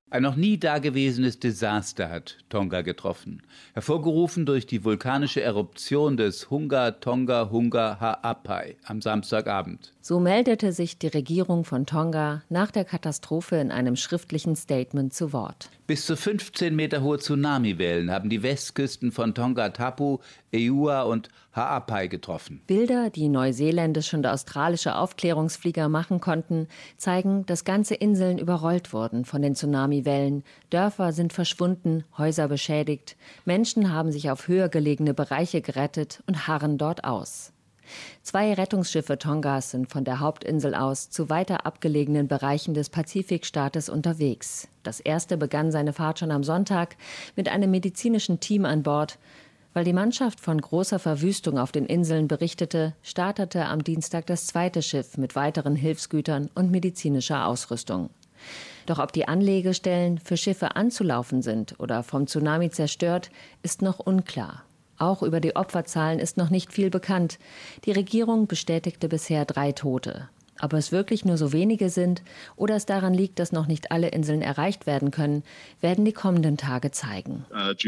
Ein noch nie dagewesenes Desaster hat Tonga getroffen, hervorgerufen durch die vulkanische Eruption des Hunga Ha'apai am Samstagabend. So meldete sich die Regierung von Tonga nach der Katastrophe in einem schriftlichen Statement zu Wort. Bis zu 15 Meter hohe Tsunamiwellen haben die Westküsten von Tonga Tapu, Eua und Ha'apai getroffen. Bilder, die neuseeländische und australische Aufklärungsflieger machen konnten, zeigen, dass ganze Inseln überrollt wurden von den Tsunamiwellen. Dörfer sind verschwunden, Häuser beschädigt. Menschen haben sich auf höher gelegene Bereiche gerettet und harren dort aus. 2 Rettungsschiffe Tongas sind von der Hauptinsel aus zu weiter abgelegenen Bereichen des Pazifikstaates unterwegs. Das erste begann seine Fahrt schon am Sonntag mit einem medizinischen Team an Bord. Weil die Mannschaft von großer Verwüstung auf den Inseln berichtete, startete am Dienstag das zweite Schiff mit weiteren Hilfsgütern und medizinischer Ausrüstung. Doch ob die Anlegestellen für Schiffe anzulaufen sind oder vom Tsunami zerstört, ist noch unklar. Auch über die Opferzahlen ist noch nicht viel bekannt. Die Regierung bestätigte bisher 3 Tote. Ob es wirklich nur so wenige sind oder es daran liegt, dass noch nicht alle Inseln erreicht werden können, werden die kommenden Tage zeigen.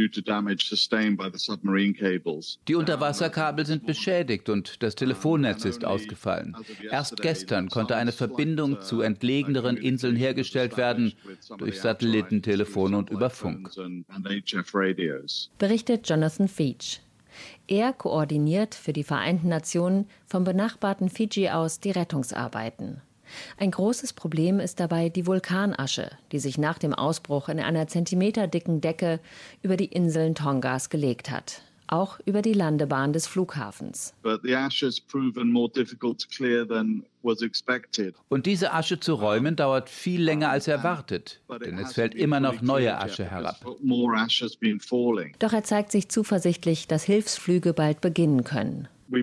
Die Unterwasserkabel sind beschädigt und das Telefonnetz ist ausgefallen. Erst gestern konnte eine Verbindung zu entlegeneren Inseln hergestellt werden, durch Satellitentelefon und über Funk. Berichtet Jonathan Veitch. Er koordiniert für die Vereinten Nationen vom benachbarten Fidschi aus die Rettungsarbeiten. Ein großes Problem ist dabei die Vulkanasche, die sich nach dem Ausbruch in einer zentimeterdicken Decke über die Inseln Tongas gelegt hat. Auch über die Landebahn des Flughafens. Und diese Asche zu räumen, dauert viel länger als erwartet, denn es fällt immer noch neue Asche herab. Doch er zeigt sich zuversichtlich, dass Hilfsflüge bald beginnen können. Wir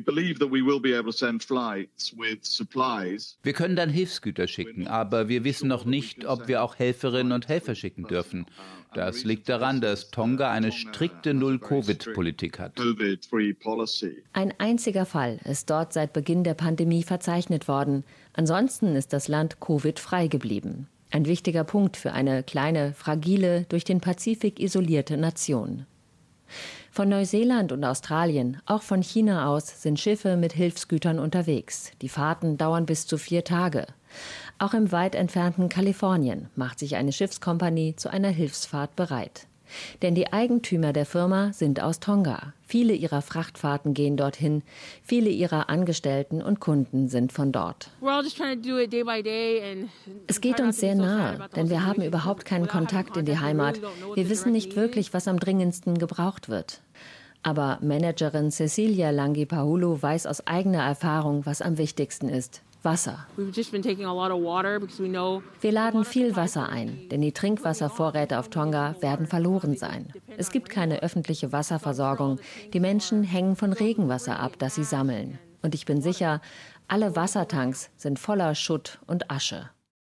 können dann Hilfsgüter schicken, aber wir wissen noch nicht, ob wir auch Helferinnen und Helfer schicken dürfen. Das liegt daran, dass Tonga eine strikte Null-Covid-Politik hat. Ein einziger Fall ist dort seit Beginn der Pandemie verzeichnet worden. Ansonsten ist das Land Covid-frei geblieben. Ein wichtiger Punkt für eine kleine, fragile, durch den Pazifik isolierte Nation. Von Neuseeland und Australien, auch von China aus, sind Schiffe mit Hilfsgütern unterwegs. Die Fahrten dauern bis zu 4 Tage. Auch im weit entfernten Kalifornien macht sich eine Schiffskompanie zu einer Hilfsfahrt bereit. Denn die Eigentümer der Firma sind aus Tonga. Viele ihrer Frachtfahrten gehen dorthin. Viele ihrer Angestellten und Kunden sind von dort. Es geht uns sehr nahe, denn wir haben überhaupt keinen Kontakt in die Heimat. Wir wissen nicht wirklich, was am dringendsten gebraucht wird. Aber Managerin Cecilia Langipahulu weiß aus eigener Erfahrung, was am wichtigsten ist. Wasser. Wir laden viel Wasser ein, denn die Trinkwasservorräte auf Tonga werden verloren sein. Es gibt keine öffentliche Wasserversorgung. Die Menschen hängen von Regenwasser ab, das sie sammeln. Und ich bin sicher, alle Wassertanks sind voller Schutt und Asche.